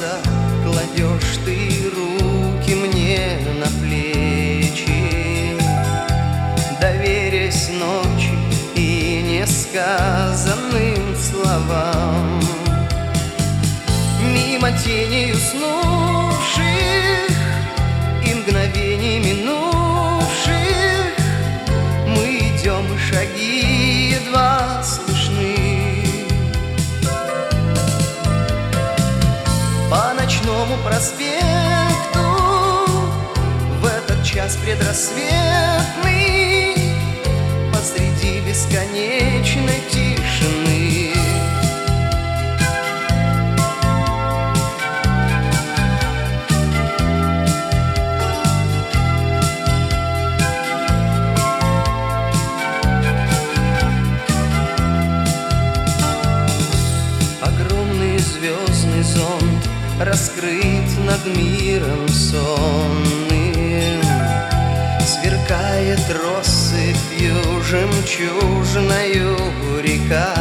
глаза кладешь ты руки мне на плечи, доверясь ночи и несказанным словам. Мимо теней уснувших и мгновений минувших мы идем, и шаги едва слышны. По ночному проспекту в этот час предрассветный посреди бесконечной тишины. Огромный звездный зонт раскрыт над миром сонным, сверкает россыпью жемчужною река.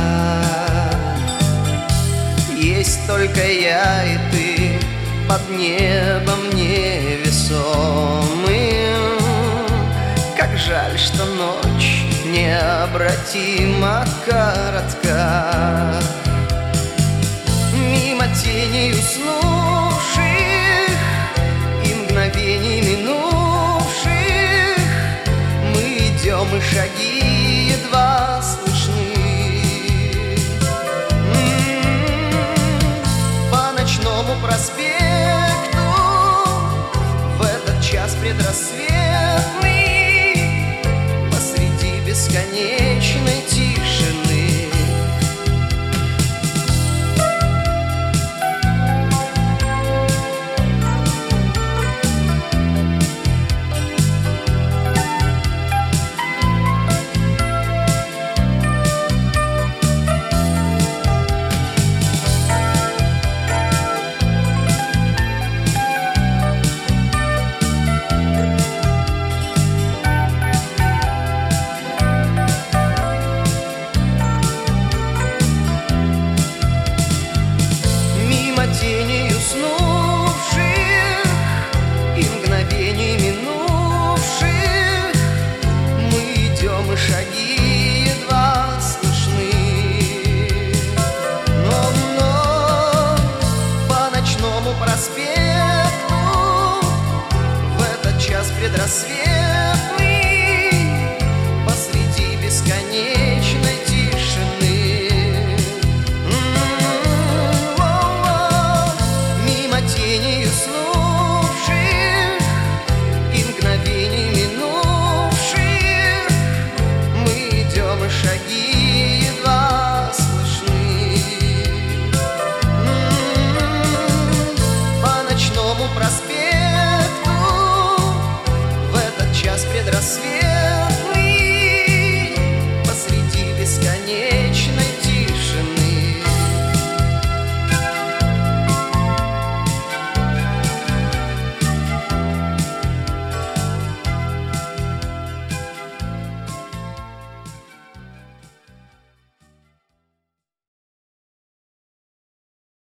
Есть только я и ты под небом невесомым. Как жаль, что ночь необратимо коротка. Мимо теней уснувших и мгновений минувших мы идем, и шаги едва слышны. По ночному проспекту в этот час предрассветный посреди бесконечной тишины. Теней уснувших и мгновений минувших мы идем, и шаги едва слышны. Но по ночному проспекту в этот час предрассветный посреди бесконечной тишины. Теней уснувших и мгновений минувших мы идем, и шаги едва слышны. По ночному проспекту в этот час предрассветный